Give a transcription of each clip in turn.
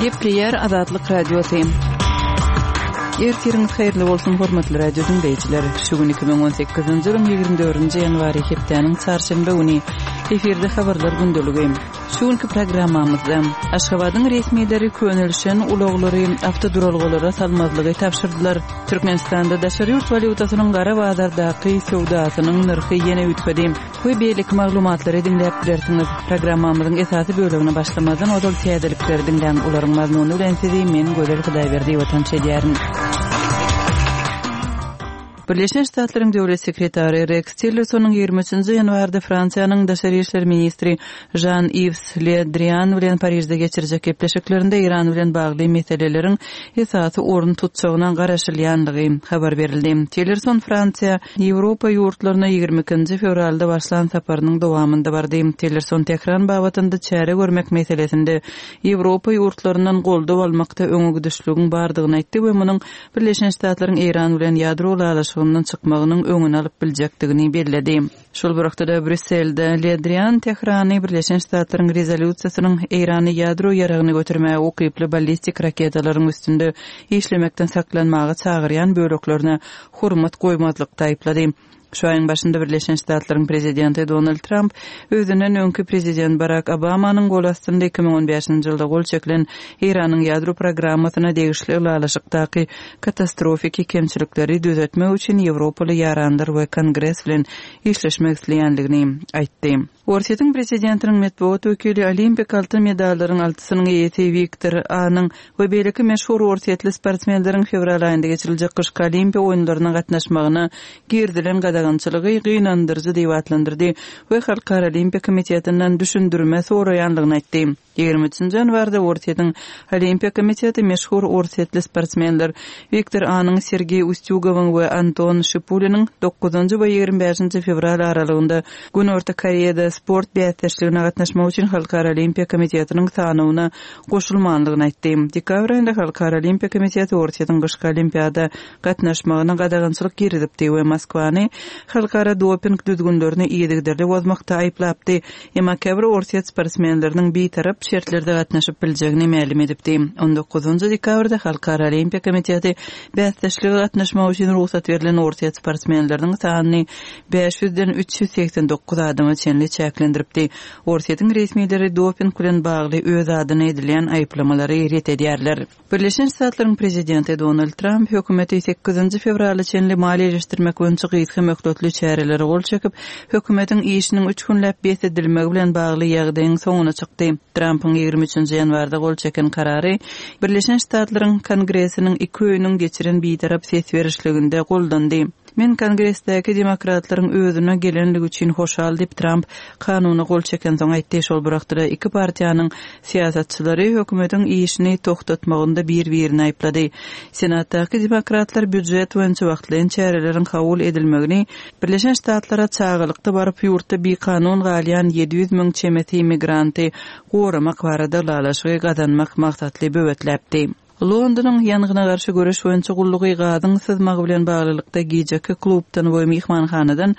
Gepleyer Azatlyk Radiosu. Ertiriniz hayırlı bolsun hormatly radio dinleyijiler. Şu gün 2018-nji ýylyň 24-nji ýanwary hepdeniň çarşamba güni efirde habarlar gündöligi. Şu günki programmamyzda Aşgabatyň resmiýetleri könülşen uloglary awtoduralgylara salmazlygy tapşyrdylar. Türkmenistanda daşary ýurt valutasynyň gara bazardaky sowdasynyň narhy ýene ütpedi. Bu beýlik maglumatlary dinläp bilersiňiz. Programmamyzyň esasy bölümine başlamadan odol täzelikleri dinläň olaryň mazmuny bilen sizi men Gözel Hudaýberdi watançy edýärin. Birleşen Ştatlaryň döwlet sekretary Rex Tillerson 23-nji ýanwarda Fransiýanyň daşary işler ministri Jean-Yves Le Drian bilen Parisde geçirjek gepleşiklerinde İran bilen bagly meseleleriň esasy orun tutsagyna garaşylýanlygy habar berildi. Tillerson Fransiýa, Ýewropa ýurtlaryna 22-nji fevralda başlan saparynyň dowamında bardy. Tillerson Tehran babatynda çäre görmek meselesinde Ýewropa ýurtlaryndan goldap almakda öňe gidişligiň bardygyny aýtdy we munyň Birleşen Ştatlaryň İran bilen ýadro çıkmagynyň öňüni alyp biljekdigini bellädi. Şol wagtda Brüsselde Le Drian Tehrany Birleşen Ştatlaryň rezolýusiýasynyň Irany ýadro ýaragyny götürmäge okyply ballistik raketalaryň üstünde işlemekden saklanmagy çagyrýan böleklerine hurmat goýmazlykda aýplady. Şu ayın başında Birleşen Ştatlaryň prezidenti Donald Trump özünden öňkü prezident Barack Obamanyň gol astynda 2015-nji ýylda gol çekilen Iranyň ýadro programmasyna degişli ýalaşykdaky katastrofik kemçilikleri düzeltmek üçin Ýewropaly ýarandyr we Kongres bilen işleşmek isleýänligini aýtdy. Orsiýetiň prezidentiniň medeniýet wekili olimpik altyn medallaryň altysynyň eýeti Viktor Anyň we beýleki meşhur orsiýetli sportmenleriň fevral aýynda geçiriljek kışky olimpiýa oýunlaryna gatnaşmagyna girdilen gadagançylygy gynandyrjy diýip atlandyrdy we Halkara Olimpiýa Komitetinden düşündirme soraýanlygyny aýtdy. 23-nji ýanwarda orsiýetiň Olimpiýa Komiteti meşhur orsiýetli sportmenler Viktor Anyň, Sergey Ustyugowyň we Anton Shipulynyň 9-njy we 25-nji fevral aralygynda Gün Orta Koreýada sport beýatdaşlygyna gatnaşmak üçin Halkara Olimpiýa Komitetining sanawyna goşulmanlygyny aýtdy. Dekabr aýynda Halkara Olimpiýa Komiteti orsiýetiň gyşky olimpiýada gatnaşmagyna gadagançylyk girdipdi we Moskwany halkara doping düzgünlerini iýedigdirli bozmakda aýplapdy. Emma käbir orsiýet sportmenleriniň beýtarap şertlerde gatnaşyp biljegini ma'lum edipdi. 19-njy dekabrda Halkara Olimpiýa Komiteti beýatdaşlygy gatnaşmak üçin ruhsat berilen orsiýet sportmenleriniň sanyny 500-den 389 adama çenli çäklendiripdi. Orsiýetiň resmiýetleri doping bilen bagly öz adyna edilen aýplamalary ret edýärler. Birleşen Ştatlaryň prezidenti Donald Trump hökümeti 8-nji fevralda çenli maliýeleşdirmek boýunça gyzgy möhletli çäreleri gol çekip, hökümetiň işiniň 3 günläp beýtedilmegi bilen bagly ýagdaýyň soňuna çykdy. Trumpyň 23-nji ýanwarda gol çeken karary Birleşen Ştatlaryň Kongresiniň 2 öýüniň geçiren beýtarap ses berişliginde goldandy. Men Kongresdäki demokratlaryň özüne gelenligi üçin hoşal diýip Trump kanuny gol çeken soň aýtdy. Şol wagtda iki partiýanyň siýasatçylary hökümetiň işini toktatmagynda bir-birini aýplady. Senatdaky demokratlar büdjet boýunça wagtlaryň çärelerin kabul edilmegini, Birleşen Ştatlara çağılykda baryp ýurtda bir kanun galýan 700.000 çemeti immigranty goramak barada lalaşygy gazanmak maksatly böwetläpdi. Londonyň ýangyna garşy göreş boýunça gullugy gazyň sızmagy bilen baglylykda gijeki klubdan we mehmanhanadan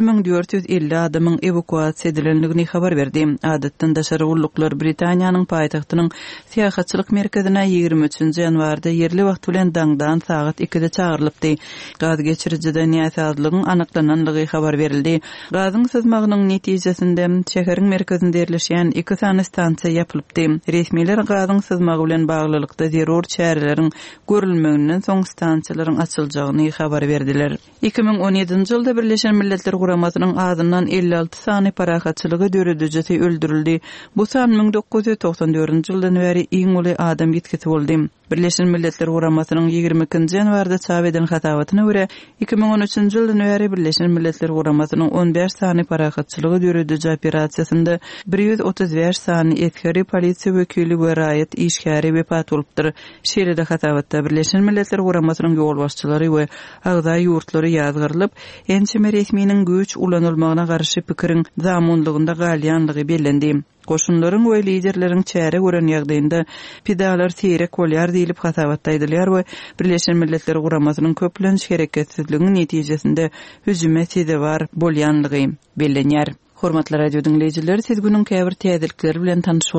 1450 adamyň evakuasiýa edilenligini habar berdi. Adatdan daşary gulluklar Britaniýanyň paýtagtynyň syýahatçylyk merkezine 23-nji ýanwarda ýerli wagt bilen daňdan saat 2-de çağırlypdy. Gaz geçirjide näsazlygyň anyklananlygy habar berildi. Gazyň sızmagynyň netijesinde şäheriň merkezinde ýerleşýän 2 sany stansiýa ýapylypdy. Resmiýetler gazyň sızmagy bilen baglylykda zerur çärelerin görülmeginden soň stansiýalaryň açyljagyny habar berdiler. 2017-nji ýylda Birleşen Milletler Guramasynyň adyndan 56 sany parahatçylygy döredijeti öldürildi. Bu san 1994-nji ýyldan beri iň uly adam ýetkisi boldy. Birleşen Milletler Guramasynyň 22-nji ýanwarda çap eden hatawatyna görä 2013-nji ýyldan beri Birleşen Milletler Guramasynyň 15 sany parahatçylygy dörediji operasiýasynda 135 sany eskeri polisiýa wekili we raýat işgäri wepat bolupdyr. Şeýle-de hatawatda Birleşen Milletler Guramasynyň ýol başçylary we agza ýurtlary ýazgyrylyp, ençeme resmiýiniň güç ulanylmagyna garşy pikiriň zamanlygynda galýanlygy bellendi. Koşunlaryň we liderleriň çäre gören ýagdaýynda pedalar seýrek bolýar diýilip hatawatdaýdylar we Birleşen Milletler Guramasynyň köplenç hereketsizliginiň netijesinde hüjüme sebäp bolýanlygy bellenýär. Hormatly radio dinleýijiler, siz günüň käbir täzelikleri bilen tanyş